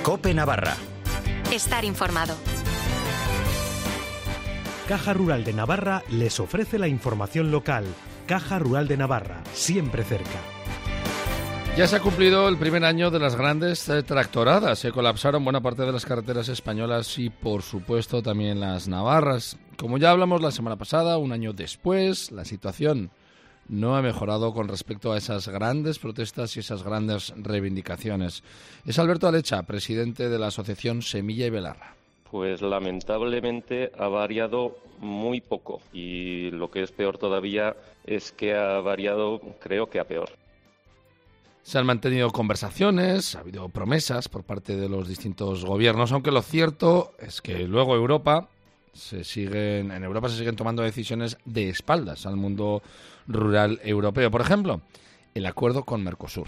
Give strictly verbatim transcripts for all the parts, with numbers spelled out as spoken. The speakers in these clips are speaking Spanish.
COPE Navarra. Estar informado. Caja Rural de Navarra les ofrece la información local. Caja Rural de Navarra, siempre cerca. Ya se ha cumplido el primer año de las grandes eh, tractoradas. Se colapsaron buena parte de las carreteras españolas y, por supuesto, también las navarras. Como ya hablamos la semana pasada, un año después, la situación no ha mejorado con respecto a esas grandes protestas y esas grandes reivindicaciones. Es Alberto Alecha, presidente de la asociación Semilla y Belarra. Pues lamentablemente ha variado muy poco y lo que es peor todavía es que ha variado, creo que a peor. Se han mantenido conversaciones, ha habido promesas por parte de los distintos gobiernos, aunque lo cierto es que luego Europa se siguen, en Europa se siguen tomando decisiones de espaldas al mundo rural europeo. Por ejemplo, el acuerdo con Mercosur.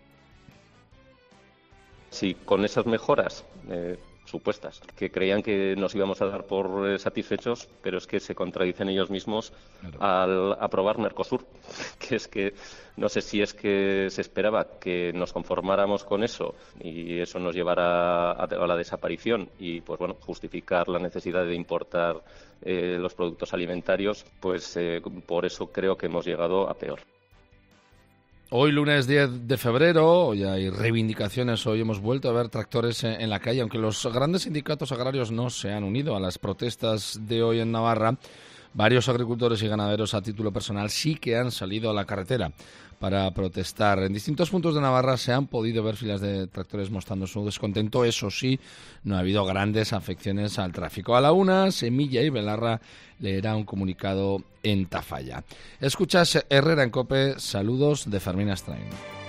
Sí, con esas mejoras eh, supuestas, que creían que nos íbamos a dar por eh, satisfechos, pero es que se contradicen ellos mismos claro. Al aprobar Mercosur, que es que no sé si es que se esperaba que nos conformáramos con eso y eso nos llevara a, a la desaparición y, pues bueno, justificar la necesidad de importar eh, los productos alimentarios, pues eh, por eso creo que hemos llegado a peor. Hoy, lunes diez de febrero, hoy hay reivindicaciones, hoy hemos vuelto a ver tractores en la calle, aunque los grandes sindicatos agrarios no se han unido a las protestas de hoy en Navarra. Varios agricultores y ganaderos a título personal sí que han salido a la carretera para protestar. En distintos puntos de Navarra se han podido ver filas de tractores mostrando su descontento. Eso sí, no ha habido grandes afecciones al tráfico. A la una, Semilla y Belarra leerá un comunicado en Tafalla. Escuchas Herrera en COPE. Saludos de Fermín Astrain.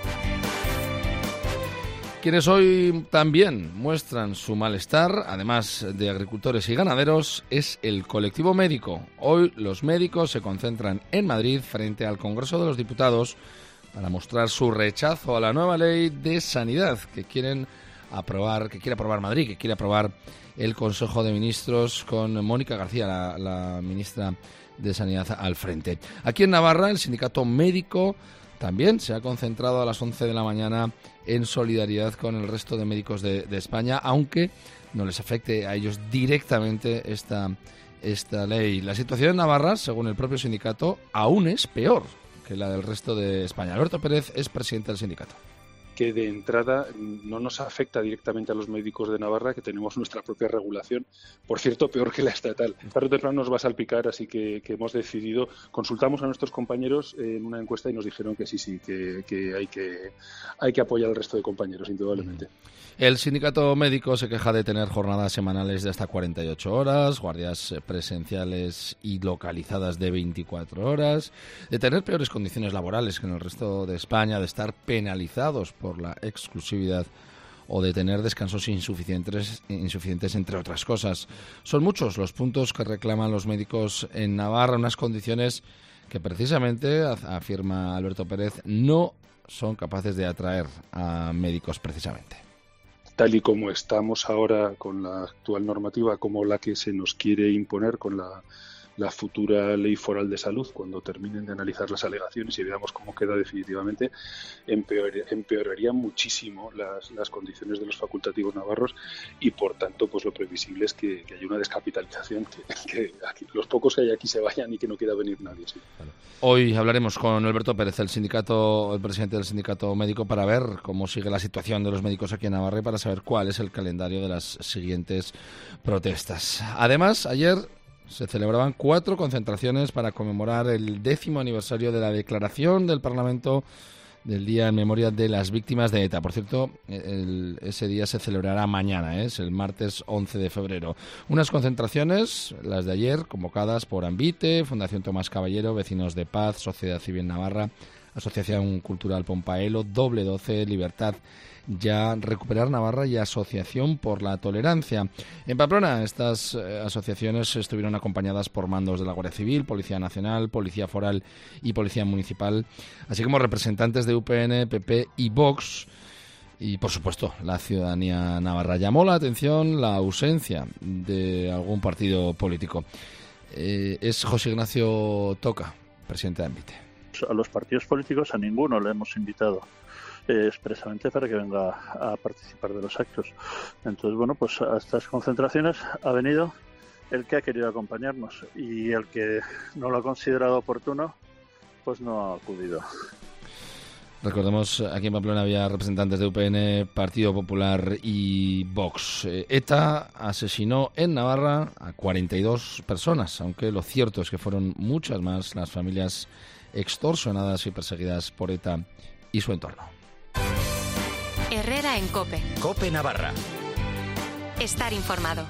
Quienes hoy también muestran su malestar, además de agricultores y ganaderos, es el colectivo médico. Hoy los médicos se concentran en Madrid frente al Congreso de los Diputados para mostrar su rechazo a la nueva ley de sanidad que quieren aprobar, que quiere aprobar Madrid, que quiere aprobar el Consejo de Ministros con Mónica García, la, la ministra de Sanidad, al frente. Aquí en Navarra, el sindicato médico también se ha concentrado a las once de la mañana en solidaridad con el resto de médicos de, de España, aunque no les afecte a ellos directamente esta, esta ley. La situación en Navarra, según el propio sindicato, aún es peor que la del resto de España. Alberto Pérez es presidente del sindicato. Que de entrada no nos afecta directamente a los médicos de Navarra, que tenemos nuestra propia regulación, por cierto, peor que la estatal. Tarde o temprano nos va a salpicar, así que, que hemos decidido, consultamos a nuestros compañeros en una encuesta y nos dijeron que sí, sí, que, que, hay, que hay que apoyar al resto de compañeros, indudablemente. El sindicato médico se queja de tener jornadas semanales de hasta cuarenta y ocho horas, guardias presenciales y localizadas de veinticuatro horas, de tener peores condiciones laborales que en el resto de España, de estar penalizados por la exclusividad o de tener descansos insuficientes, insuficientes, entre otras cosas. Son muchos los puntos que reclaman los médicos en Navarra, unas condiciones que precisamente, afirma Alberto Pérez, no son capaces de atraer a médicos precisamente. Tal y como estamos ahora con la actual normativa, como la que se nos quiere imponer con la, la futura ley foral de salud, cuando terminen de analizar las alegaciones y veamos cómo queda definitivamente, empeor, empeorarían muchísimo las, las condiciones de los facultativos navarros y, por tanto, pues lo previsible es que, que haya una descapitalización, que, que aquí, los pocos que hay aquí se vayan y que no quiera venir nadie. Sí. Claro. Hoy hablaremos con Alberto Pérez, el sindicato, el presidente del sindicato médico, para ver cómo sigue la situación de los médicos aquí en Navarra y para saber cuál es el calendario de las siguientes protestas. Además, ayer se celebraban cuatro concentraciones para conmemorar el décimo aniversario de la declaración del Parlamento del Día en Memoria de las Víctimas de ETA. Por cierto, el, ese día se celebrará mañana, ¿eh? Es el martes once de febrero. Unas concentraciones, las de ayer, convocadas por Ambite, Fundación Tomás Caballero, Vecinos de Paz, Sociedad Civil Navarra, Asociación Cultural Pompaelo, Doble doce, Libertad Ya, Recuperar Navarra y Asociación por la Tolerancia. En Pamplona, estas eh, asociaciones estuvieron acompañadas por mandos de la Guardia Civil, Policía Nacional, Policía Foral y Policía Municipal, así como representantes de U P N, P P y Vox. Y, por supuesto, la ciudadanía navarra. Llamó la atención la ausencia de algún partido político. Eh, es José Ignacio Toca, presidente de Ambite. A los partidos políticos a ninguno le hemos invitado. eh, expresamente para que venga a participar de los actos. Entonces, bueno, pues a estas concentraciones ha venido el que ha querido acompañarnos, y el que no lo ha considerado oportuno, pues no ha acudido. Recordemos, aquí en Pamplona había representantes de U P N, Partido Popular y Vox. ETA asesinó en Navarra a cuarenta y dos personas, aunque lo cierto es que fueron muchas más las familias extorsionadas y perseguidas por ETA y su entorno. Herrera en COPE. COPE Navarra. Estar informado.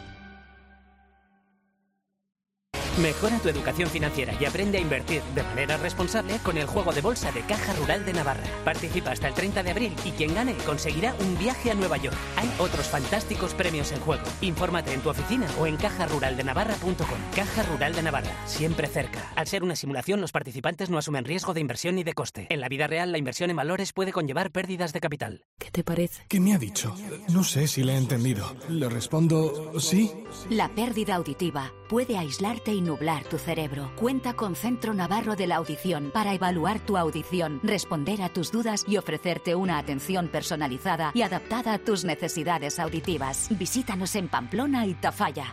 Mejora tu educación financiera y aprende a invertir de manera responsable con el juego de bolsa de Caja Rural de Navarra. Participa hasta el treinta de abril y quien gane conseguirá un viaje a Nueva York. Hay otros fantásticos premios en juego. Infórmate en tu oficina o en caja rural de navarra punto com. Caja Rural de Navarra, siempre cerca. Al ser una simulación, los participantes no asumen riesgo de inversión ni de coste. En la vida real, la inversión en valores puede conllevar pérdidas de capital. ¿Qué te parece? ¿Qué me ha dicho? No sé si le he entendido. ¿Le respondo sí? La pérdida auditiva puede aislarte y nublar tu cerebro. Cuenta con Centro Navarro de la Audición para evaluar tu audición, responder a tus dudas y ofrecerte una atención personalizada y adaptada a tus necesidades auditivas. Visítanos en Pamplona y Tafalla.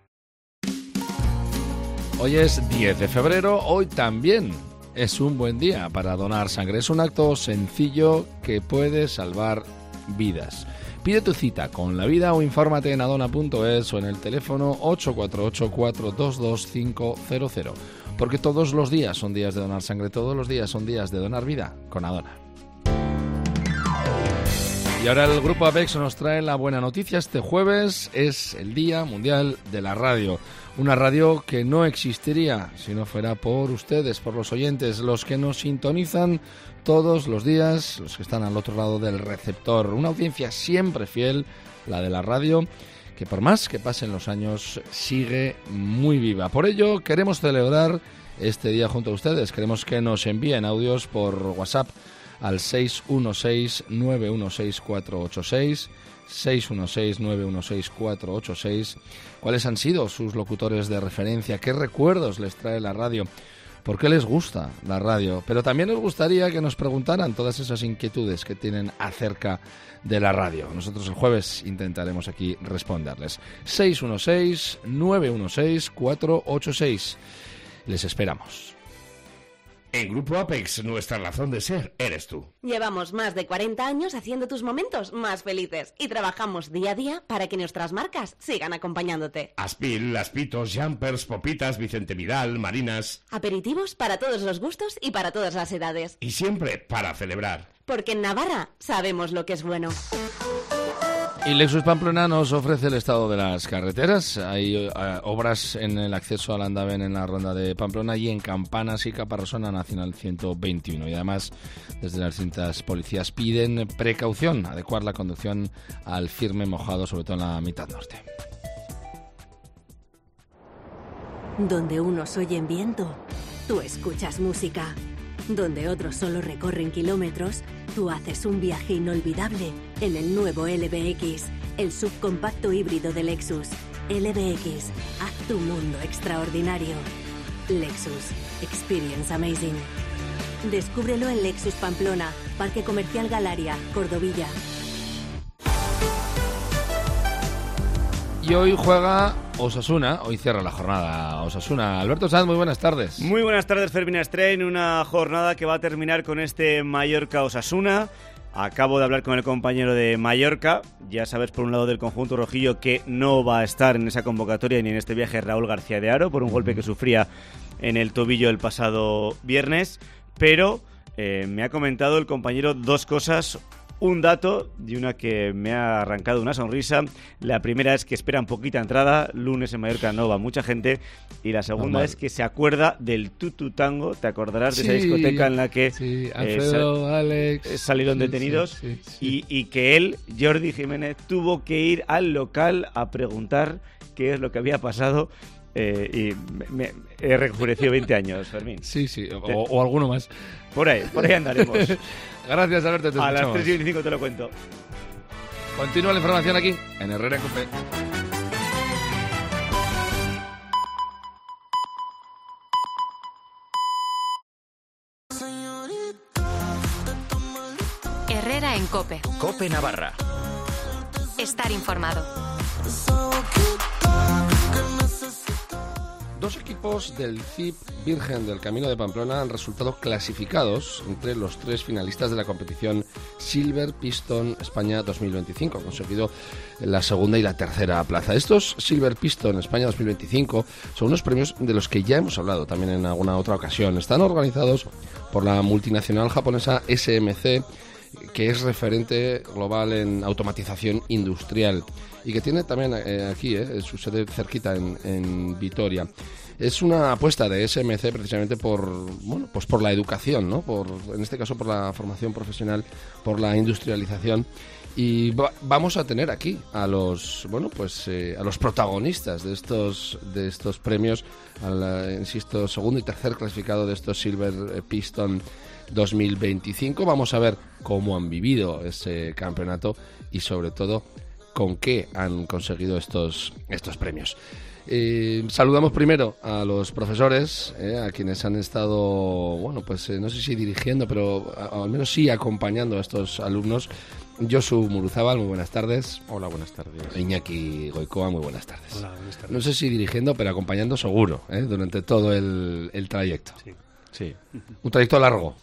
Hoy es diez de febrero, hoy también es un buen día para donar sangre. Es un acto sencillo que puede salvar vidas. Pide tu cita con La Vida o infórmate en adona punto es o en el teléfono ocho cuatro ocho, cuatro dos dos, cinco cero cero. Porque todos los días son días de donar sangre, todos los días son días de donar vida con Adona. Y ahora el Grupo Apex nos trae la buena noticia. Este jueves es el Día Mundial de la Radio. Una radio que no existiría si no fuera por ustedes, por los oyentes, los que nos sintonizan todos los días, los que están al otro lado del receptor. Una audiencia siempre fiel, la de la radio, que por más que pasen los años sigue muy viva. Por ello queremos celebrar este día junto a ustedes. Queremos que nos envíen audios por WhatsApp al seis uno seis, nueve uno seis, cuatro ocho seis, seis uno seis, nueve uno seis, cuatro ocho seis. ¿Cuáles han sido sus locutores de referencia? ¿Qué recuerdos les trae la radio? ¿Por qué les gusta la radio? Pero también nos gustaría que nos preguntaran todas esas inquietudes que tienen acerca de la radio. Nosotros el jueves intentaremos aquí responderles. seis uno seis, nueve uno seis, cuatro ocho seis. Les esperamos. En Grupo Apex, nuestra razón de ser eres tú. Llevamos más de cuarenta años haciendo tus momentos más felices y trabajamos día a día para que nuestras marcas sigan acompañándote. Aspil, Aspitos, Jumpers, Popitas, Vicente Vidal, Marinas. Aperitivos para todos los gustos y para todas las edades. Y siempre para celebrar. Porque en Navarra sabemos lo que es bueno. Y Lexus Pamplona nos ofrece el estado de las carreteras. Hay uh, obras en el acceso al Andaven en la ronda de Pamplona y en Campanas y Caparrosona Nacional ciento veintiuno. Y además, desde las distintas policías piden precaución, adecuar la conducción al firme mojado, sobre todo en la mitad norte. Donde unos oyen viento, tú escuchas música. Donde otros solo recorren kilómetros, tú haces un viaje inolvidable en el nuevo L B X, el subcompacto híbrido de Lexus. L B X, haz tu mundo extraordinario. Lexus, experience amazing. Descúbrelo en Lexus Pamplona, Parque Comercial Galaria, Cordovilla. Y hoy juega Osasuna, hoy cierra la jornada Osasuna. Alberto Sanz, muy buenas tardes. Muy buenas tardes, Fermín Estrein, una jornada que va a terminar con este Mallorca-Osasuna. Acabo de hablar con el compañero de Mallorca, ya sabes por un lado del conjunto rojillo que no va a estar en esa convocatoria ni en este viaje Raúl García de Haro por un golpe que sufría en el tobillo el pasado viernes, pero eh, me ha comentado el compañero dos cosas. Un dato y una que me ha arrancado una sonrisa. La primera es que esperan poquita entrada. Lunes en Mallorca no va mucha gente. Y la segunda Normal. es que se acuerda del Tutu Tango. ¿Te acordarás de sí, esa discoteca en la que sí, Alfredo, eh, sal- Alex, salieron sí, detenidos? Sí, sí, sí. Y, y que él, Jordi Jiménez, tuvo que ir al local a preguntar qué es lo que había pasado. Eh, y me, me he rejuvenecido veinte años, Fermín. Sí, sí, o, o alguno más. Por ahí, por ahí andaremos. Gracias, Alberto. Te a escuchamos. las tres y veinticinco te lo cuento. Continúa la información aquí, en Herrera Cope. Herrera en COPE. COPE Navarra. Estar informado. Dos equipos del C I P Virgen del Camino de Pamplona han resultado clasificados entre los tres finalistas de la competición Silver Piston España dos mil veinticinco. Han conseguido la segunda y la tercera plaza. Estos Silver Piston España dos mil veinticinco son unos premios de los que ya hemos hablado también en alguna otra ocasión. Están organizados por la multinacional japonesa S M C, que es referente global en automatización industrial y que tiene también eh, aquí eh, su sede cerquita en, en Vitoria. Es una apuesta de S M C precisamente por, bueno, pues por la educación, ¿no? Por, en este caso por la formación profesional, por la industrialización. Y va, vamos a tener aquí a los, bueno, pues eh, a los protagonistas de estos de estos premios, al, insisto, segundo y tercer clasificado de estos Silver Piston dos mil veinticinco. Vamos a ver cómo han vivido ese campeonato y sobre todo con qué han conseguido estos estos premios. Eh, saludamos primero a los profesores, eh, a quienes han estado, bueno, pues eh, no sé si dirigiendo, pero a, al menos sí acompañando a estos alumnos. Josu Muruzábal, muy buenas tardes. Hola, buenas tardes. Iñaki Goicoa, muy buenas tardes. Hola, buenas tardes. No sé si dirigiendo, pero acompañando seguro, ¿eh? Durante todo el, el trayecto. Sí. Sí. Un trayecto largo.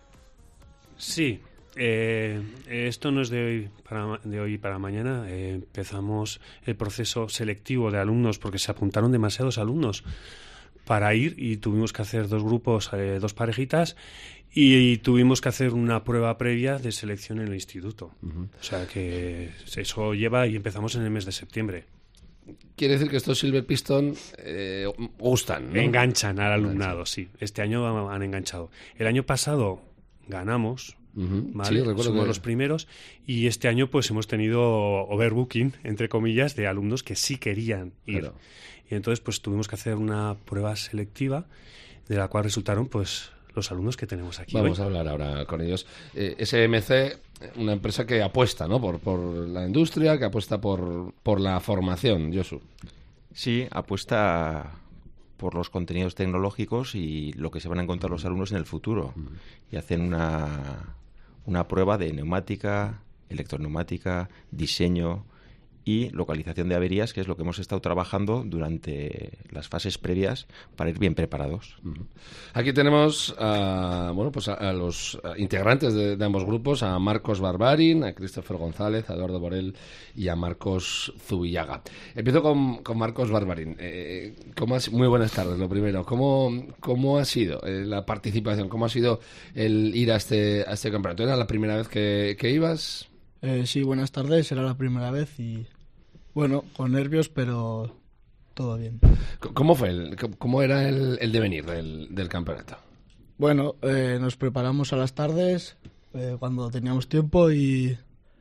Sí. Eh, esto no es de hoy para, de hoy para mañana. Eh, empezamos el proceso selectivo de alumnos porque se apuntaron demasiados alumnos para ir y tuvimos que hacer dos grupos, eh, dos parejitas y, y tuvimos que hacer una prueba previa de selección en el instituto. Uh-huh. O sea que eso lleva y empezamos en el mes de septiembre. Quiere decir que estos Silver Piston eh, gustan, ¿no? Enganchan al alumnado, Enganchan. Sí. Este año han enganchado. El año pasado ganamos. Uh-huh. ¿Vale? Sí, recuerdo somos que... los primeros y este año pues hemos tenido overbooking, entre comillas, de alumnos que sí querían ir. Claro. Y entonces pues tuvimos que hacer una prueba selectiva de la cual resultaron pues los alumnos que tenemos aquí. Vamos hoy. a hablar ahora con ellos. Eh, S M C, una empresa que apuesta, ¿no? por, por la industria, que apuesta por, por la formación. Josu. Sí, apuesta por los contenidos tecnológicos y lo que se van a encontrar los alumnos en el futuro. Uh-huh. Y hacen una... una prueba de neumática, electroneumática, diseño y localización de averías, que es lo que hemos estado trabajando durante las fases previas para ir bien preparados. Uh-huh. Aquí tenemos a, bueno, pues a, a los integrantes de, de ambos grupos, a Marcos Barbarin, a Christopher González, a Eduardo Borel y a Marcos Zubillaga. Empiezo con, con Marcos Barbarin. Eh, ¿cómo has, muy buenas tardes, lo primero. ¿Cómo, cómo ha sido eh, la participación? ¿Cómo ha sido el ir a este, a este campeonato? ¿Era la primera vez que, que ibas? Eh, sí, buenas tardes. Era la primera vez y... Bueno, con nervios, pero todo bien. ¿Cómo fue? El, ¿Cómo era el, el devenir del, del campeonato? Bueno, eh, nos preparamos a las tardes, eh, cuando teníamos tiempo, y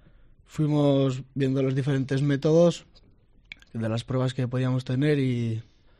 fuimos viendo los diferentes métodos de las pruebas que podíamos tener y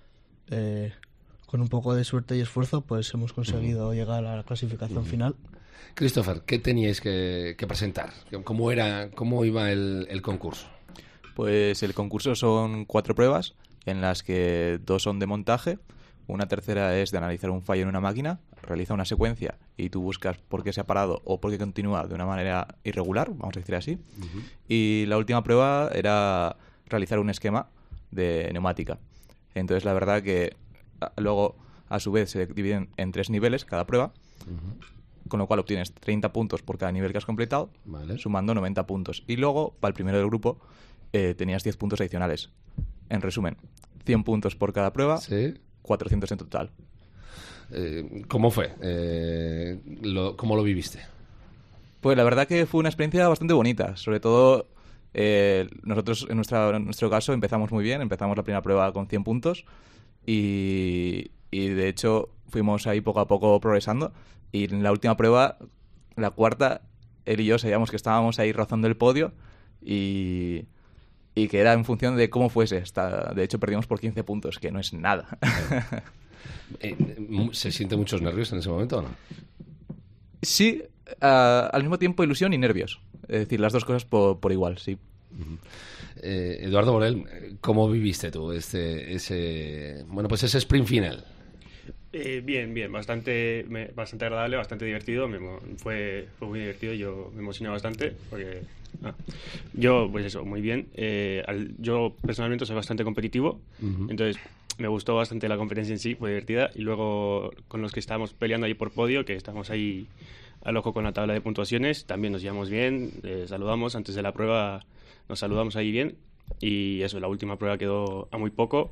eh, con un poco de suerte y esfuerzo pues hemos conseguido uh-huh. llegar a la clasificación uh-huh. final. Christopher, ¿qué teníais que, que presentar? ¿Cómo era, cómo iba el, el concurso? Pues el concurso son cuatro pruebas, en las que dos son de montaje, una tercera es de analizar un fallo en una máquina, realiza una secuencia y tú buscas por qué se ha parado o por qué continúa de una manera irregular, vamos a decir así. Uh-huh. Y la última prueba era realizar un esquema de neumática. Entonces la verdad que luego a su vez se dividen en tres niveles cada prueba. Uh-huh. Con lo cual obtienes treinta puntos por cada nivel que has completado, vale. Sumando noventa puntos. Y luego, para el primero del grupo, eh, tenías diez puntos adicionales. En resumen, cien puntos por cada prueba, ¿sí? cuatrocientos en total. Eh, ¿Cómo fue? Eh, lo, ¿Cómo lo viviste? Pues la verdad que fue una experiencia bastante bonita. Sobre todo, eh, nosotros en, nuestra, en nuestro caso empezamos muy bien. Empezamos la primera prueba con cien puntos y, y de hecho fuimos ahí poco a poco progresando. Y en la última prueba, la cuarta, él y yo sabíamos que estábamos ahí rozando el podio y, y que era en función de cómo fuese. Hasta, de hecho, perdimos por quince puntos, que no es nada. ¿Se sienten muchos nervios en ese momento o no? Sí, uh, al mismo tiempo ilusión y nervios. Es decir, las dos cosas por, por igual, sí. Uh-huh. Eh, Eduardo Borel, ¿cómo viviste tú este, ese, bueno, pues ese sprint final? Eh, bien, bien, bastante, me, bastante agradable, bastante divertido. Me, fue, fue muy divertido, yo me emocioné bastante porque ah, yo, pues eso, muy bien. Eh, al, yo personalmente soy bastante competitivo, uh-huh. entonces me gustó bastante la competencia en sí, fue divertida. Y luego con los que estábamos peleando ahí por podio, que estamos ahí al ojo con la tabla de puntuaciones, también nos llevamos bien, eh, saludamos antes de la prueba, nos saludamos ahí bien. Y eso, la última prueba quedó a muy poco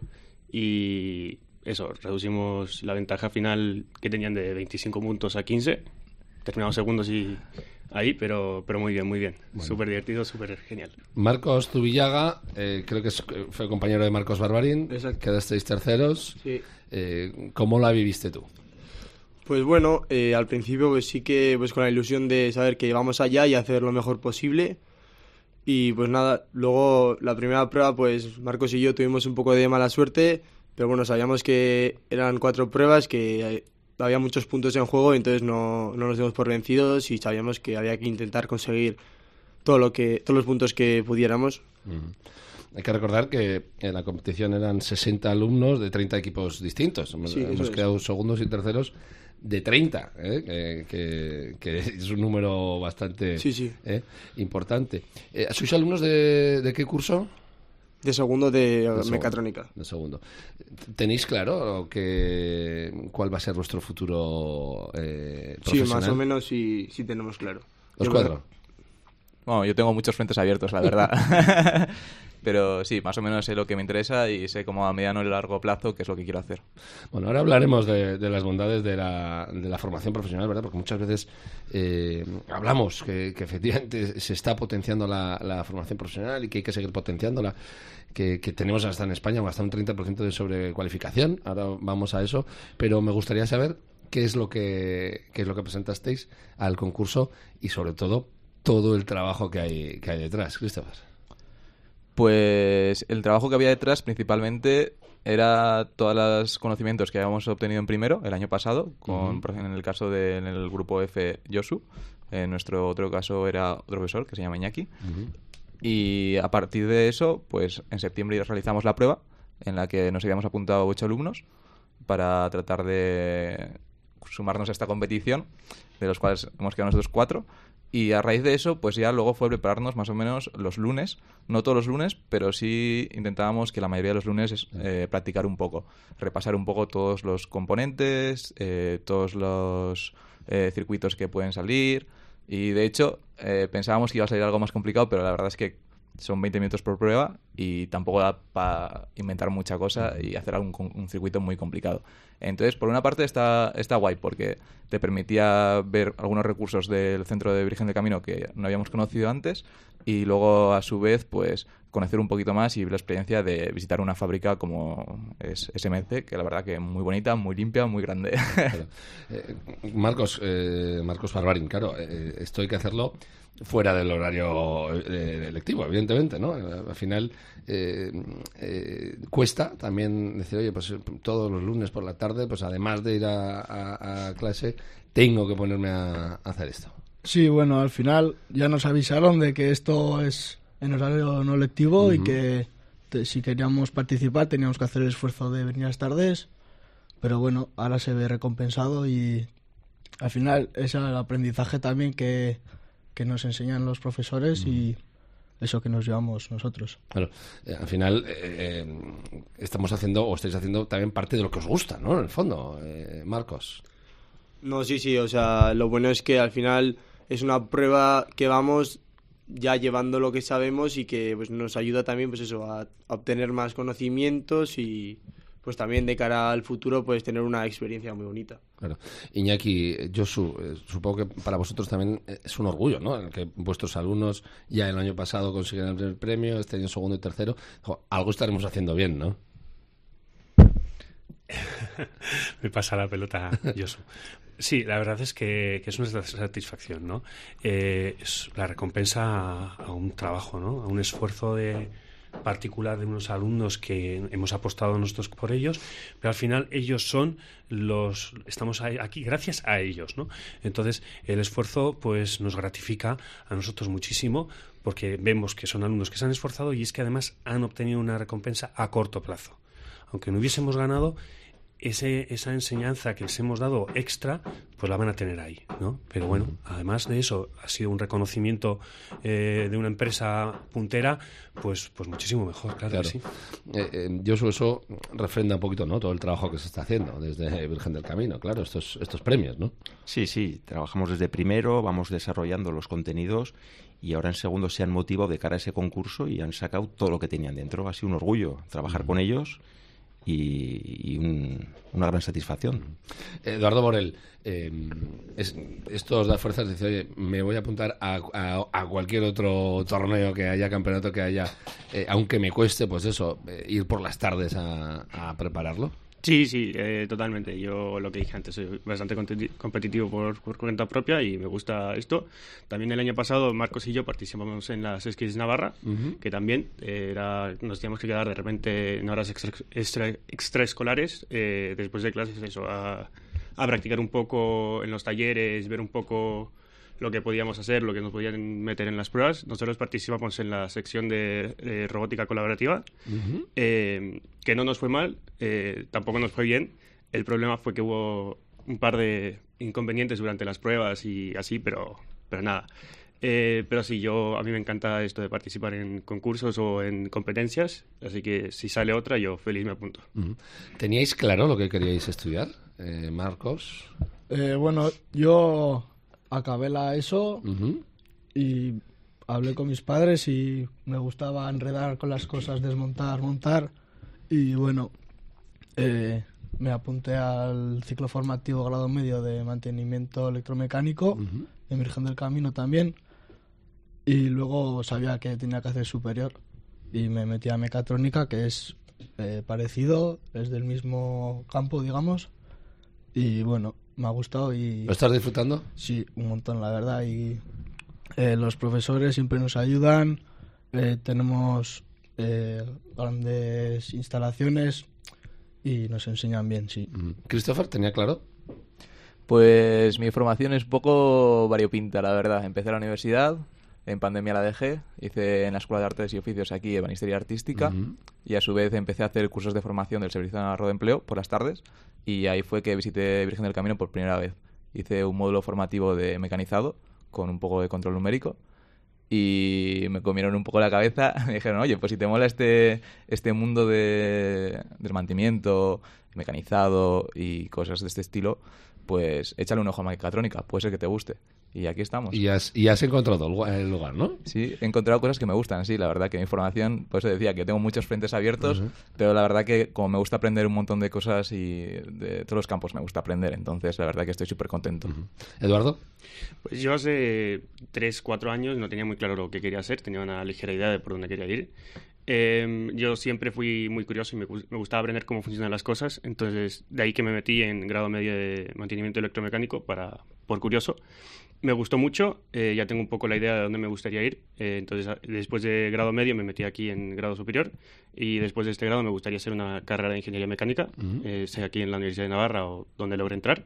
y eso, reducimos la ventaja final que tenían de veinticinco puntos a quince. Terminamos segundos y ahí, pero, pero muy bien, muy bien. Bueno. Súper divertido, súper genial. Marcos Zubillaga, eh, creo que es, fue compañero de Marcos Barbarín. Exacto. Quedasteis terceros. Sí. Eh, ¿Cómo la viviste tú? Pues bueno, eh, al principio pues sí que pues con la ilusión de saber que vamos allá y hacer lo mejor posible. Y pues nada, luego la primera prueba pues Marcos y yo tuvimos un poco de mala suerte, pero bueno, sabíamos que eran cuatro pruebas, que había muchos puntos en juego, entonces no, no nos dimos por vencidos y sabíamos que había que intentar conseguir todo lo que, todos los puntos que pudiéramos. Mm. Hay que recordar que en la competición eran sesenta alumnos de treinta equipos distintos. Sí, Hemos quedado es. segundos y terceros de treinta, ¿eh? que, que, que es un número bastante sí, sí. ¿eh? importante. Eh, ¿Sois alumnos de, de qué curso? De segundo de, de mecatrónica. De segundo. ¿Tenéis claro que, cuál va a ser vuestro futuro eh, profesional? Sí, más o menos sí, sí tenemos claro. ¿Los yo cuatro? Bueno, yo tengo muchos frentes abiertos, la verdad. Pero sí, más o menos sé lo que me interesa y sé como a mediano y largo plazo qué es lo que quiero hacer. Bueno, ahora hablaremos de, de las bondades de la, de la formación profesional, ¿verdad? Porque muchas veces eh, hablamos que, que efectivamente se está potenciando la, la formación profesional y que hay que seguir potenciándola, que, que tenemos hasta en España hasta un treinta por ciento de sobrecualificación. Ahora vamos a eso, pero me gustaría saber qué es lo que, qué es lo que presentasteis al concurso y sobre todo todo el trabajo que hay, que hay detrás. Christopher. Pues el trabajo que había detrás principalmente era todos los conocimientos que habíamos obtenido en primero, el año pasado, con, uh-huh. en el caso del de, grupo F, Josu. En nuestro otro caso era otro profesor que se llama Iñaki. Uh-huh. Y a partir de eso, pues en septiembre realizamos la prueba en la que nos habíamos apuntado ocho alumnos para tratar de sumarnos a esta competición, de los cuales hemos quedado nosotros cuatro. Y a raíz de eso, pues ya luego fue prepararnos más o menos los lunes, no todos los lunes, pero sí intentábamos que la mayoría de los lunes es, eh, practicar un poco, repasar un poco todos los componentes, eh, todos los eh, circuitos que pueden salir. Y de hecho, eh, pensábamos que iba a salir algo más complicado, pero la verdad es que son veinte minutos por prueba y tampoco da para inventar mucha cosa y hacer un, un circuito muy complicado. Entonces, por una parte está, está guay porque te permitía ver algunos recursos del Centro de Virgen del Camino que no habíamos conocido antes y luego, a su vez, pues conocer un poquito más y la experiencia de visitar una fábrica como es S M C, que la verdad que muy bonita, muy limpia, muy grande. Claro. Eh, Marcos, eh, Marcos Barbarín, claro, eh, esto hay que hacerlo fuera del horario eh, lectivo, evidentemente, ¿no? Al final eh, eh, cuesta también decir, oye, pues todos los lunes por la tarde, pues además de ir a, a, a clase, tengo que ponerme a, a hacer esto. Sí, bueno, al final ya nos avisaron de que esto es en horario no lectivo uh-huh. y que te, si queríamos participar teníamos que hacer el esfuerzo de venir a las tardes, pero bueno, ahora se ve recompensado y al final es el aprendizaje también que que nos enseñan los profesores y eso que nos llevamos nosotros. Claro, eh, al final eh, eh, estamos haciendo o estáis haciendo también parte de lo que os gusta, ¿no? En el fondo, eh, Marcos. No, sí, sí, o sea, lo bueno es que al final es una prueba que vamos ya llevando lo que sabemos y que pues nos ayuda también pues eso a, a obtener más conocimientos y pues también de cara al futuro pues tener una experiencia muy bonita. Claro. Iñaki, Josu, eh, supongo que para vosotros también es un orgullo, ¿no? El que vuestros alumnos ya el año pasado consiguieron el primer premio, este año segundo y tercero. Jo, algo estaremos haciendo bien, ¿no? Me pasa la pelota, Josu. Sí, la verdad es que, que es una satisfacción, ¿no? Eh, es la recompensa a, a un trabajo, ¿no? A un esfuerzo de particular de unos alumnos que hemos apostado nosotros por ellos, pero al final ellos son los, estamos aquí gracias a ellos, ¿no? Entonces el esfuerzo pues nos gratifica a nosotros muchísimo porque vemos que son alumnos que se han esforzado y es que además han obtenido una recompensa a corto plazo. Aunque no hubiésemos ganado, ese, esa enseñanza que les hemos dado extra, pues la van a tener ahí, ¿no? Pero bueno, además de eso, ha sido un reconocimiento eh, de una empresa puntera, pues, pues muchísimo mejor, claro, Claro. que sí. Eh, eh, yo sobre eso refrenda un poquito, ¿no?, todo el trabajo que se está haciendo desde Virgen del Camino, claro, estos, estos premios, ¿no? Sí, sí, trabajamos desde primero, vamos desarrollando los contenidos y ahora en segundo se han motivado de cara a ese concurso y han sacado todo lo que tenían dentro. Ha sido un orgullo trabajar con ellos y, y un- una gran satisfacción. Eduardo Borel, eh, es- esto os da fuerzas, dice, oye, me voy a apuntar a, a- a cualquier otro torneo que haya, campeonato que haya, eh, aunque me cueste, pues eso, eh, ir por las tardes a, a prepararlo. Sí, sí, eh, totalmente. Yo lo que dije antes, soy bastante contenti- competitivo por, por cuenta propia y me gusta esto. También el año pasado Marcos y yo participamos en las Skills Navarra, Ujú. que también eh, era, nos teníamos que quedar de repente en horas extra, extra- extraescolares, eh, después de clases, eso, a, a practicar un poco en los talleres, ver un poco lo que podíamos hacer, lo que nos podían meter en las pruebas. Nosotros participamos en la sección de eh, robótica colaborativa, Ujú. eh, que no nos fue mal, eh, tampoco nos fue bien. El problema fue que hubo un par de inconvenientes durante las pruebas y así, pero, pero nada. Eh, pero sí, yo, a mí me encanta esto de participar en concursos o en competencias, así que si sale otra, yo feliz me apunto. Ujú. ¿Teníais claro lo que queríais estudiar, eh, Marcos? Eh, bueno, yo acabé la ESO y hablé con mis padres y me gustaba enredar con las cosas, desmontar, montar. Y bueno, eh, me apunté al ciclo formativo grado medio de mantenimiento electromecánico en Virgen del Camino también. Y luego sabía que tenía que hacer superior y me metí a mecatrónica, que es eh, parecido, es del mismo campo, digamos. Y bueno, me ha gustado y... ¿Lo estás disfrutando? Sí, un montón, la verdad. Y eh, los profesores siempre nos ayudan. Eh, tenemos eh, grandes instalaciones y nos enseñan bien, sí. Christopher, ¿tenía claro? Pues mi formación es un poco variopinta, la verdad. Empecé la universidad, en pandemia la dejé, hice en la Escuela de Artes y Oficios aquí Ebanistería Artística Ujú. y a su vez empecé a hacer cursos de formación del Servicio Navarro de Empleo por las tardes y ahí fue que visité Virgen del Camino por primera vez. Hice un módulo formativo de mecanizado con un poco de control numérico y me comieron un poco la cabeza. Me dijeron, oye, pues si te mola este, este mundo de, del mantenimiento, mecanizado y cosas de este estilo, pues échale un ojo a mecatrónica, puede ser que te guste. Y aquí estamos. Y has, y has encontrado el lugar- el lugar, ¿no? Sí, he encontrado cosas que me gustan, sí, la verdad que mi formación, por eso decía que tengo muchos frentes abiertos, Ujú. pero la verdad que como me gusta aprender un montón de cosas y de todos los campos me gusta aprender, entonces la verdad que estoy súper contento. Eduardo. Pues yo hace tres, cuatro años no tenía muy claro lo que quería hacer, tenía una ligera idea de por dónde quería ir. Eh, yo siempre fui muy curioso y me, gu- me gustaba aprender cómo funcionan las cosas, entonces de ahí que me metí en grado medio de mantenimiento electromecánico para, por curioso. Me gustó mucho, eh, ya tengo un poco la idea de dónde me gustaría ir, eh, entonces a- después de grado medio me metí aquí en grado superior y después de este grado me gustaría hacer una carrera de ingeniería mecánica, Ujú. eh, sea aquí en la Universidad de Navarra o donde logre entrar.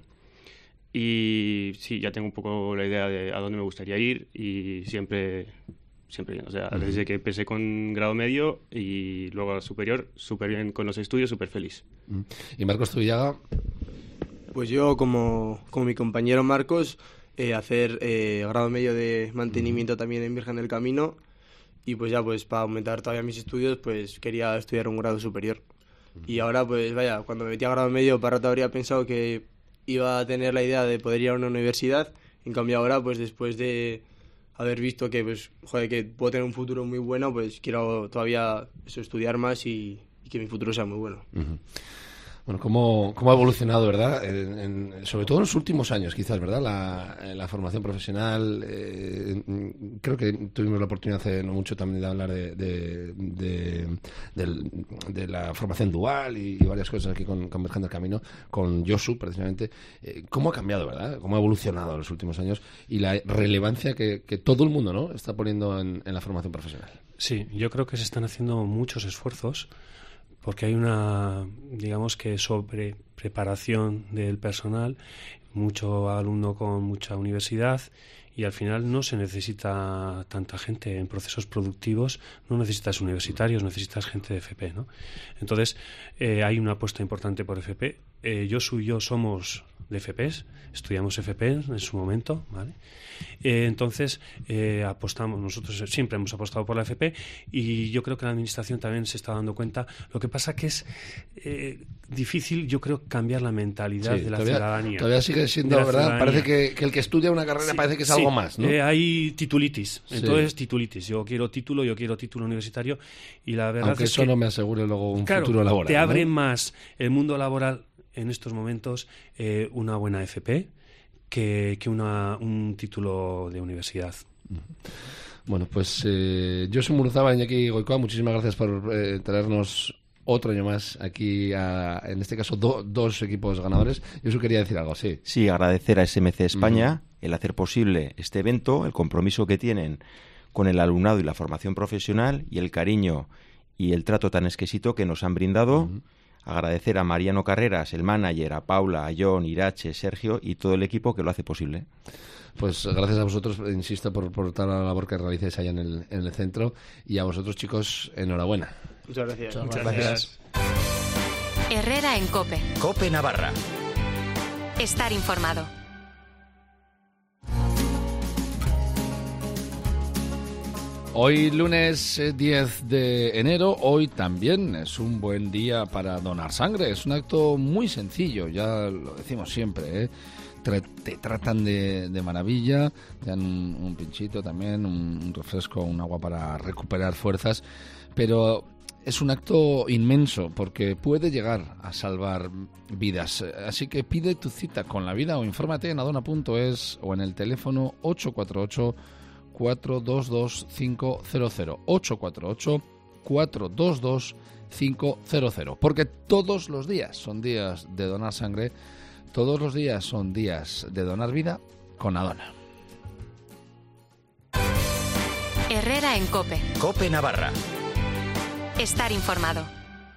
Y sí, ya tengo un poco la idea de a dónde me gustaría ir y siempre, siempre bien. O sea, Ujú. desde que empecé con grado medio y luego a superior, súper bien con los estudios, súper feliz. Y Marcos Tuvillaga. Pues yo, como, como mi compañero Marcos, eh, hacer eh, grado medio de mantenimiento también en Virgen del Camino y pues ya pues para aumentar todavía mis estudios pues quería estudiar un grado superior. Y ahora pues vaya, cuando me metí a grado medio para rato habría pensado que iba a tener la idea de poder ir a una universidad, en cambio ahora pues después de haber visto que pues joder, que puedo tener un futuro muy bueno, pues quiero todavía eso, estudiar más y, y que mi futuro sea muy bueno. Ujú. Bueno, cómo, cómo ha evolucionado, ¿verdad? En- en- sobre todo en los últimos años, quizás, ¿verdad? La, la formación profesional. Eh, creo que tuvimos la oportunidad hace no mucho también de hablar de, de, de, del- de la formación dual y, y varias cosas aquí con, con Virgen del Camino, con Josu, precisamente. Eh, ¿Cómo ha cambiado, verdad? ¿Cómo ha evolucionado en los últimos años? Y la relevancia que, que todo el mundo, ¿no?, está poniendo en, en la formación profesional. Sí, yo creo que se están haciendo muchos esfuerzos porque hay una, digamos que sobre preparación del personal, mucho alumno con mucha universidad y al final no se necesita tanta gente en procesos productivos, no necesitas universitarios, necesitas gente de F P, ¿no? Entonces, eh, hay una apuesta importante por F P. eh, Josu y yo somos de F P s, estudiamos F P en su momento, ¿vale? Eh, entonces eh, apostamos, nosotros siempre hemos apostado por la F P y yo creo que la administración también se está dando cuenta. Lo que pasa que es eh, difícil, yo creo, cambiar la mentalidad Sí, de la todavía, ciudadanía. Todavía sigue siendo, la ¿verdad? ciudadanía. Parece que, que el que estudia una carrera Sí, parece que es sí. algo más, ¿no? Eh, hay titulitis, Sí. entonces titulitis. Yo quiero título, yo quiero título universitario y la verdad Aunque es eso que no me asegure luego un claro, futuro laboral. te abre ¿no? más el mundo laboral en estos momentos eh, una buena F P que, que una, un título de universidad. Bueno, pues eh, yo soy Muruzábal, Iñaki Goicoa, muchísimas gracias por eh, traernos otro año más aquí, a, en este caso do, dos equipos ganadores. Yo solo quería decir algo, sí. Sí, agradecer a S M C España uh-huh. el hacer posible este evento, el compromiso que tienen con el alumnado y la formación profesional y el cariño y el trato tan exquisito que nos han brindado. Uh-huh. Agradecer a Mariano Carreras, el manager, a Paula, a John, Irache, Sergio y todo el equipo que lo hace posible. Pues gracias a vosotros, insisto, por, por toda la labor que realizáis allá en el, en el centro. Y a vosotros, chicos, enhorabuena. Muchas gracias. Muchas gracias. Herrera en COPE. COPE Navarra. Estar informado. Hoy lunes diez de enero, hoy también es un buen día para donar sangre. Es un acto muy sencillo, ya lo decimos siempre, ¿eh? Te, te tratan de, de maravilla, te dan un, un pinchito también, un, un refresco, un agua para recuperar fuerzas, pero es un acto inmenso porque puede llegar a salvar vidas. Así que pide tu cita con la vida o infórmate en adona punto es o en el teléfono ocho cuatro ocho, cuatro dos dos, cinco cero cero, ocho cuatro ocho, cuatro dos dos, cinco cero cero, porque todos los días son días de donar sangre, todos los días son días de donar vida con Adona. Herrera en COPE. COPE Navarra. Estar informado.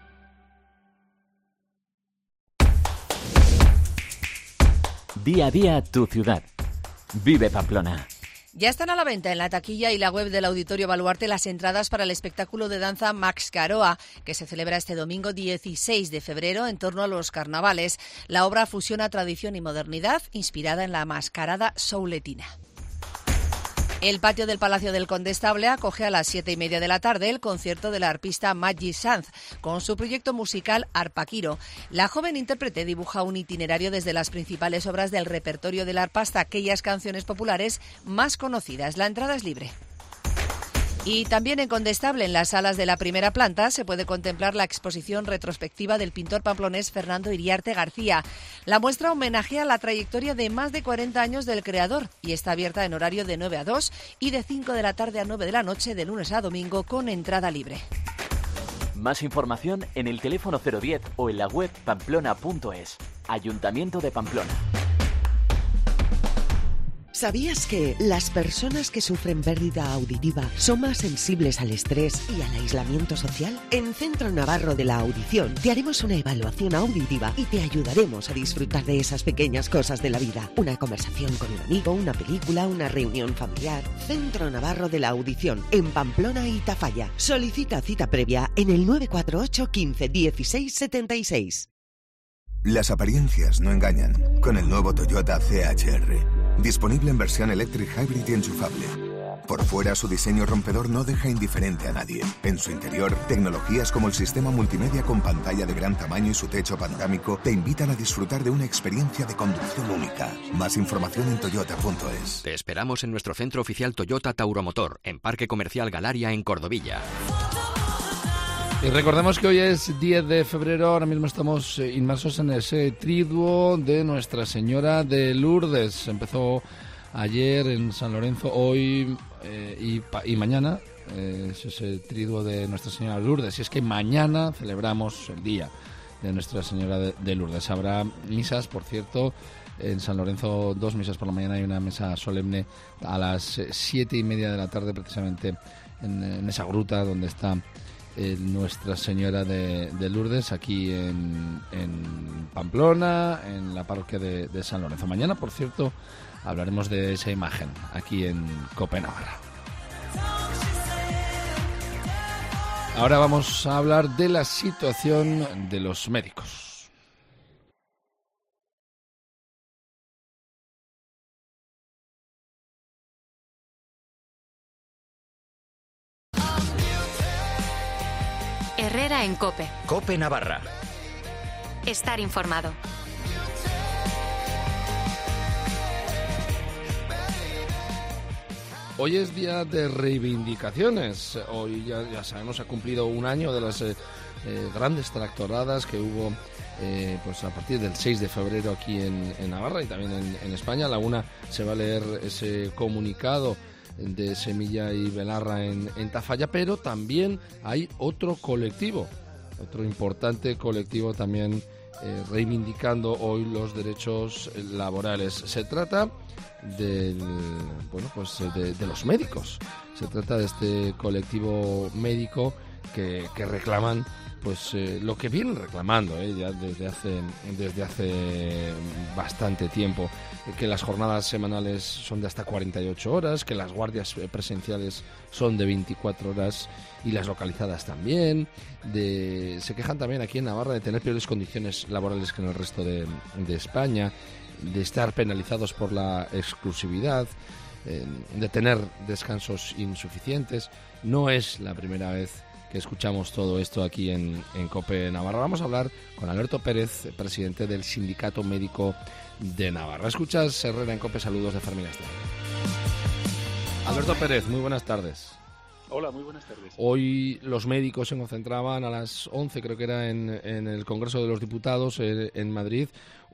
Día a día tu ciudad. Vive Pamplona. Ya están a la venta en la taquilla y la web del Auditorio Baluarte las entradas para el espectáculo de danza Max Caroa, que se celebra este domingo dieciséis de febrero en torno a los carnavales. La obra fusiona tradición y modernidad, inspirada en la mascarada souletina. El patio del Palacio del Condestable acoge a las siete y media de la tarde el concierto de la arpista Maggie Sanz con su proyecto musical Arpaquiro. La joven intérprete dibuja un itinerario desde las principales obras del repertorio del arpa hasta aquellas canciones populares más conocidas. La entrada es libre. Y también en Condestable, en las salas de la primera planta, se puede contemplar la exposición retrospectiva del pintor pamplonés Fernando Iriarte García. La muestra homenajea la trayectoria de más de cuarenta años del creador y está abierta en horario de nueve a dos y de cinco de la tarde a nueve de la noche de lunes a domingo con entrada libre. Más información en el teléfono cero diez o en la web pamplona punto es. Ayuntamiento de Pamplona. ¿Sabías que las personas que sufren pérdida auditiva son más sensibles al estrés y al aislamiento social? En Centro Navarro de la Audición te haremos una evaluación auditiva y te ayudaremos a disfrutar de esas pequeñas cosas de la vida. Una conversación con un amigo, una película, una reunión familiar. Centro Navarro de la Audición, en Pamplona y Tafalla. Solicita cita previa en el nueve cuatro ocho, quince, dieciséis, setenta y seis. Las apariencias no engañan. Con el nuevo Toyota C H R. Disponible en versión Electric Hybrid y enchufable. Por fuera, su diseño rompedor no deja indiferente a nadie. En su interior, tecnologías como el sistema multimedia con pantalla de gran tamaño y su techo panorámico te invitan a disfrutar de una experiencia de conducción única. Más información en toyota punto es. Te esperamos en nuestro centro oficial Toyota Tauromotor, en Parque Comercial Galaria, en Cordovilla. Y recordemos que hoy es diez de febrero, ahora mismo estamos inmersos en ese triduo de Nuestra Señora de Lourdes. Empezó ayer en San Lorenzo, hoy eh, y, pa- y mañana eh, es ese triduo de Nuestra Señora de Lourdes. Y es que mañana celebramos el día de Nuestra Señora de, de Lourdes. Habrá misas, por cierto, en San Lorenzo, dos misas por la mañana y una misa solemne a las siete y media de la tarde, precisamente en, en esa gruta donde está Nuestra Señora de, de Lourdes, aquí en, en Pamplona, en la parroquia de, de San Lorenzo. Mañana, por cierto, hablaremos de esa imagen aquí en COPE Navarra. Ahora vamos a hablar de la situación de los médicos. Herrera en COPE. COPE Navarra. Estar informado. Hoy es día de reivindicaciones. Hoy ya, ya sabemos, ha cumplido un año de las eh, eh, grandes tractoradas que hubo eh, pues a partir del seis de febrero aquí en, en Navarra y también en, en España. La una se va a leer ese comunicado de Semilla y Belarra en, en Tafalla, pero también hay otro colectivo, otro importante colectivo también eh, reivindicando hoy los derechos laborales. Se trata del bueno pues de, de los médicos. Se trata de este colectivo médico que, que reclaman pues eh, lo que vienen reclamando eh, ya desde hace desde hace bastante tiempo, que las jornadas semanales son de hasta cuarenta y ocho horas, que las guardias presenciales son de veinticuatro horas y las localizadas también. De, se quejan también aquí en Navarra de tener peores condiciones laborales que en el resto de, de España, de estar penalizados por la exclusividad, eh, de tener descansos insuficientes. No es la primera vez que escuchamos todo esto aquí en, en COPE Navarra. Vamos a hablar con Alberto Pérez, presidente del Sindicato Médico de Navarra. Escuchas Herrera en COPE, saludos de Fermín Estrada. Alberto Pérez, muy buenas tardes. Hola, muy buenas tardes. Hoy los médicos se concentraban a las once, creo que era en, en el Congreso de los Diputados en, en Madrid,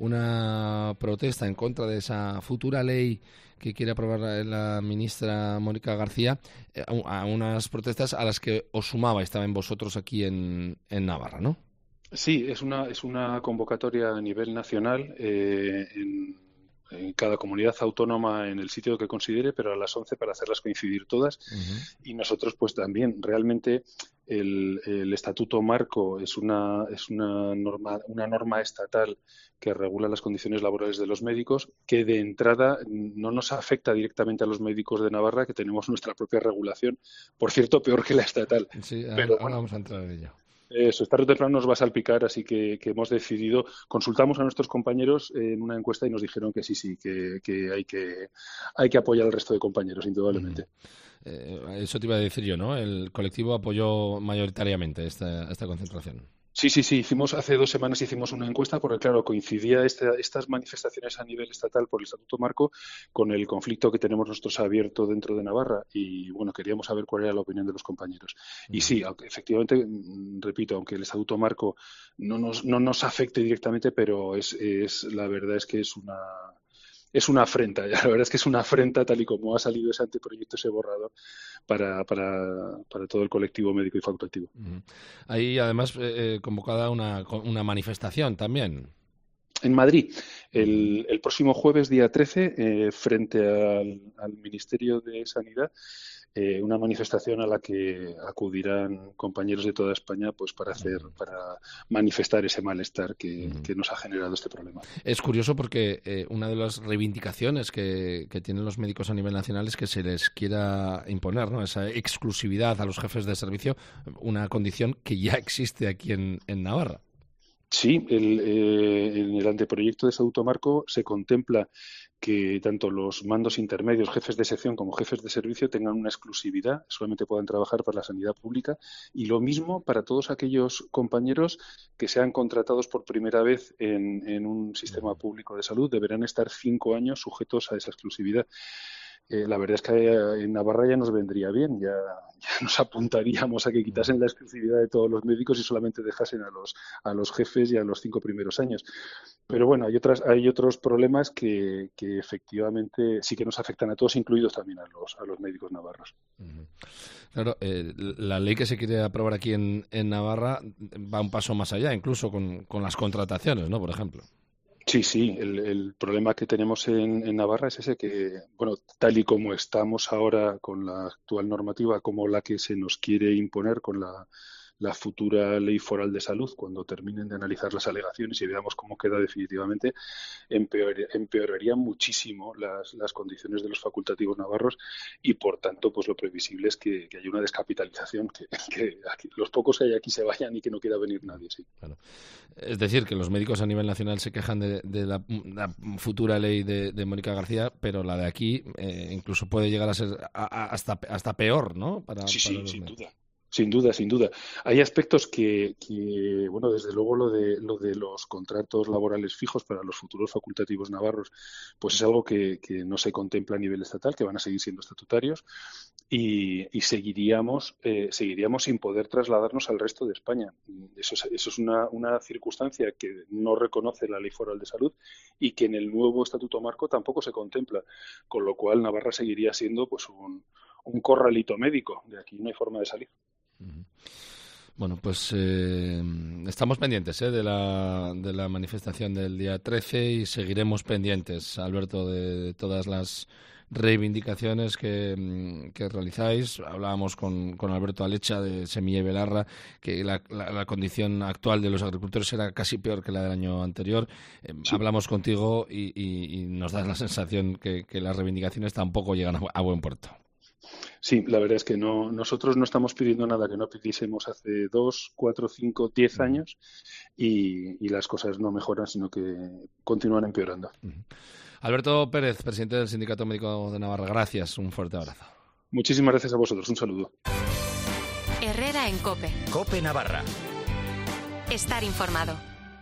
una protesta en contra de esa futura ley que quiere aprobar la, la ministra Mónica García, eh, a, a unas protestas a las que os sumabais también vosotros aquí en, en Navarra, ¿no? Sí, es una, es una convocatoria a nivel nacional eh, en, en cada comunidad autónoma en el sitio que considere, pero a las once para hacerlas coincidir todas. Uh-huh. Y nosotros pues también, realmente el, el Estatuto Marco es una, es una norma, una norma estatal que regula las condiciones laborales de los médicos, que de entrada no nos afecta directamente a los médicos de Navarra, que tenemos nuestra propia regulación, por cierto, peor que la estatal. Sí, ahora, pero ahora bueno, vamos a entrar en ello. Eso, tarde o temprano nos va a salpicar, así que, que hemos decidido, consultamos a nuestros compañeros en una encuesta y nos dijeron que sí, sí, que, que hay que hay que apoyar al resto de compañeros, indudablemente. Mm. Eh, eso te iba a decir yo, ¿no? El colectivo apoyó mayoritariamente esta, esta concentración. Sí, sí, sí. Hicimos hace dos semanas hicimos una encuesta porque, claro, coincidía esta, estas manifestaciones a nivel estatal por el Estatuto Marco con el conflicto que tenemos nosotros abierto dentro de Navarra y, bueno, queríamos saber cuál era la opinión de los compañeros. Y sí, efectivamente, repito, aunque el Estatuto Marco no nos, no nos afecte directamente, pero es, es la verdad es que es una... Es una afrenta, la verdad es que es una afrenta tal y como ha salido ese anteproyecto, ese borrador, para, para, para todo el colectivo médico y facultativo. Uh-huh. Hay además eh, convocada una, una manifestación también. En Madrid, el, el próximo jueves, día trece, eh, frente al, al Ministerio de Sanidad, eh, una manifestación a la que acudirán compañeros de toda España pues para hacer, para manifestar ese malestar que, uh-huh. que nos ha generado este problema. Es curioso porque eh, una de las reivindicaciones que, que tienen los médicos a nivel nacional es que se les quiera imponer, ¿no?, esa exclusividad a los jefes de servicio, una condición que ya existe aquí en, en Navarra. Sí, el, eh, en el anteproyecto de Estatuto Marco se contempla que tanto los mandos intermedios, jefes de sección como jefes de servicio tengan una exclusividad, solamente puedan trabajar para la sanidad pública, y lo mismo para todos aquellos compañeros que sean contratados por primera vez en, en un sistema público de salud, deberán estar cinco años sujetos a esa exclusividad. Eh, la verdad es que en Navarra ya nos vendría bien, ya, ya nos apuntaríamos a que quitasen la exclusividad de todos los médicos y solamente dejasen a los a los jefes y a los cinco primeros años. Pero bueno, hay otras hay otros problemas que, que efectivamente sí que nos afectan a todos, incluidos también a los a los médicos navarros. Claro, eh, la ley que se quiere aprobar aquí en, en Navarra va un paso más allá, incluso con, con las contrataciones, ¿no?, por ejemplo. Sí, sí, el, el problema que tenemos en, en Navarra es ese que, bueno, tal y como estamos ahora con la actual normativa, como la que se nos quiere imponer con la, la futura ley foral de salud, cuando terminen de analizar las alegaciones y veamos cómo queda definitivamente, empeor, empeorarían muchísimo las, las condiciones de los facultativos navarros y, por tanto, pues lo previsible es que, que haya una descapitalización, que, que aquí, los pocos que hay aquí se vayan y que no quiera venir nadie. Sí. Claro. Es decir, que los médicos a nivel nacional se quejan de, de la, la futura ley de, de Mónica García, pero la de aquí eh, incluso puede llegar a ser a, a, hasta, hasta peor, ¿no? Para, sí, para sí, los sin médicos. duda. Sin duda, sin duda. Hay aspectos que, que, bueno, desde luego lo de lo de los contratos laborales fijos para los futuros facultativos navarros, pues es algo que, que no se contempla a nivel estatal, que van a seguir siendo estatutarios y, y seguiríamos eh, seguiríamos sin poder trasladarnos al resto de España. Eso es, eso es una, una circunstancia que no reconoce la Ley Foral de Salud y que en el nuevo Estatuto Marco tampoco se contempla, con lo cual Navarra seguiría siendo pues un, un corralito médico. De aquí no hay forma de salir. Bueno, pues eh, estamos pendientes ¿eh? de, la, de la manifestación del día trece y seguiremos pendientes, Alberto, de, de todas las reivindicaciones que, que realizáis. Hablábamos con, con Alberto Alecha de Semilla y Belarra, que la, la, la condición actual de los agricultores era casi peor que la del año anterior. Eh, sí. Hablamos contigo y, y, y nos das la sensación que, que las reivindicaciones tampoco llegan a, a buen puerto. Sí, la verdad es que no, nosotros no estamos pidiendo nada que no pidiésemos hace dos, cuatro, cinco, diez años y, y las cosas no mejoran, sino que continúan empeorando. Alberto Pérez, presidente del Sindicato Médico de Navarra, gracias, un fuerte abrazo. Muchísimas gracias a vosotros, un saludo. Herrera en COPE. COPE Navarra. Estar informado.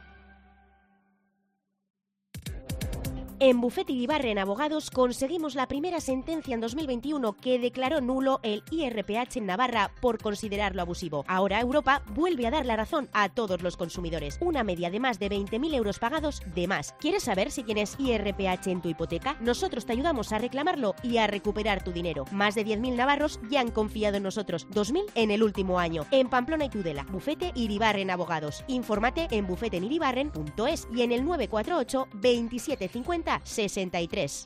En Bufete Iribarren Abogados conseguimos la primera sentencia en dos mil veintiuno que declaró nulo el I R P H en Navarra por considerarlo abusivo. Ahora Europa vuelve a dar la razón a todos los consumidores. Una media de más de veinte mil euros pagados de más. ¿Quieres saber si tienes I R P H en tu hipoteca? Nosotros te ayudamos a reclamarlo y a recuperar tu dinero. Más de diez mil navarros ya han confiado en nosotros. dos mil en el último año. En Pamplona y Tudela. Bufete Iribarren Abogados. Infórmate en bufete en iribarren punto es y en el nueve cuatro ocho veintisiete cincuenta sesenta y tres.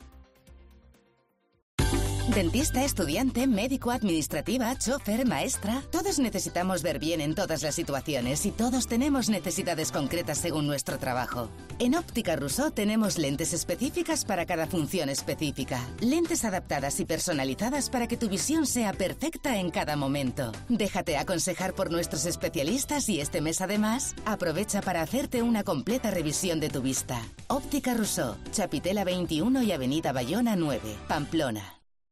Dentista, estudiante, médico, administrativa, chofer, maestra... Todos necesitamos ver bien en todas las situaciones y todos tenemos necesidades concretas según nuestro trabajo. En Óptica Rousseau tenemos lentes específicas para cada función específica. Lentes adaptadas y personalizadas para que tu visión sea perfecta en cada momento. Déjate aconsejar por nuestros especialistas y este mes además aprovecha para hacerte una completa revisión de tu vista. Óptica Rousseau, Chapitela veintiuno y Avenida Bayona nueve, Pamplona.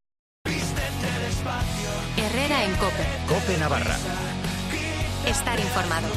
Herrera en COPE. COPE Navarra. Estar informado.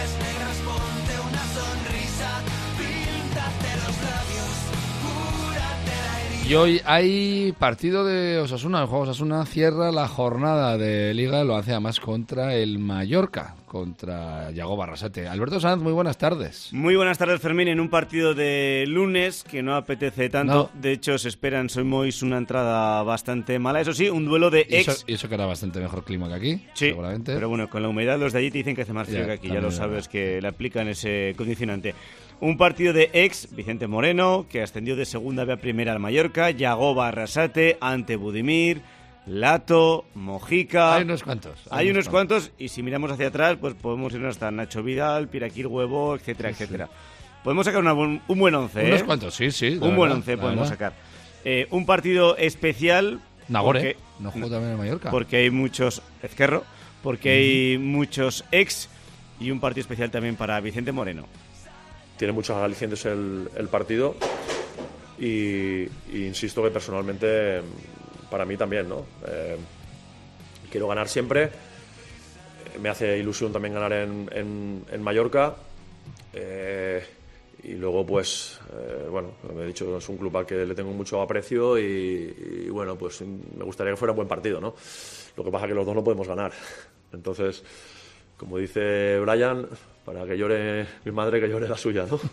Y hoy hay partido de Osasuna. El juego Osasuna cierra la jornada de Liga, lo hace además contra el Mallorca, contra Yago Barrasate. Alberto Sanz, muy buenas tardes. Muy buenas tardes, Fermín, en un partido de lunes que no apetece tanto. No. De hecho, se espera en Soimois una entrada bastante mala. Eso sí, un duelo de y ex... Eso, y eso que era bastante mejor clima que aquí, sí, seguramente. Pero bueno, con la humedad los de allí te dicen que hace más frío ya, que aquí. Ya lo sabes, verdad. Que le aplican ese condicionante. Un partido de ex Vicente Moreno, que ascendió de segunda B a primera al Mallorca, Yagoba Arrasate ante Budimir, Lato, Mojica... Hay unos cuantos. Hay, hay unos, unos cuantos. cuantos, y si miramos hacia atrás, pues podemos irnos hasta Nacho Vidal, Piraquil Huevo, etcétera, sí, etcétera. Sí. Podemos sacar una, un buen once, Unos ¿eh? cuantos, sí, sí. Un verdad, buen once podemos verdad. sacar. Eh, un partido especial... Nagore, no juega también en Mallorca. Porque hay muchos... Ezquerro, porque uh-huh. hay muchos ex, y un partido especial también para Vicente Moreno. Tiene muchos alicientes el, el partido y, y insisto que personalmente para mí también, ¿no? Eh, quiero ganar siempre, me hace ilusión también ganar en, en, en Mallorca eh, y luego pues, eh, bueno, como he dicho, es un club al que le tengo mucho aprecio y, y bueno, pues me gustaría que fuera un buen partido, ¿no? Lo que pasa es que los dos no podemos ganar, entonces... Como dice Brian, para que llore mi madre, que llore la suya, ¿no?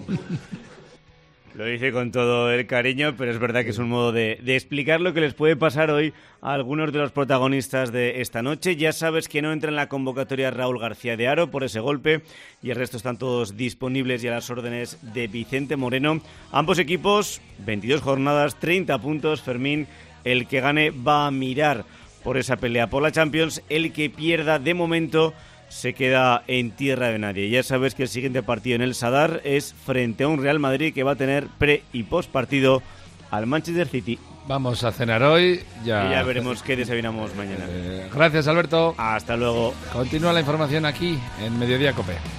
Lo dice con todo el cariño, pero es verdad que es un modo de, de explicar lo que les puede pasar hoy a algunos de los protagonistas de esta noche. Ya sabes que no entra en la convocatoria Raúl García de Haro por ese golpe y el resto están todos disponibles y a las órdenes de Vicente Moreno. Ambos equipos, veintidós jornadas, treinta puntos. Fermín, el que gane va a mirar por esa pelea por la Champions. El que pierda de momento se queda en tierra de nadie. Ya sabes que el siguiente partido en el Sadar es frente a un Real Madrid que va a tener pre y post partido al Manchester City. Vamos a cenar hoy. Ya, y ya veremos qué desayunamos mañana. Eh, gracias, Alberto. Hasta luego. Continúa la información aquí en Mediodía COPE.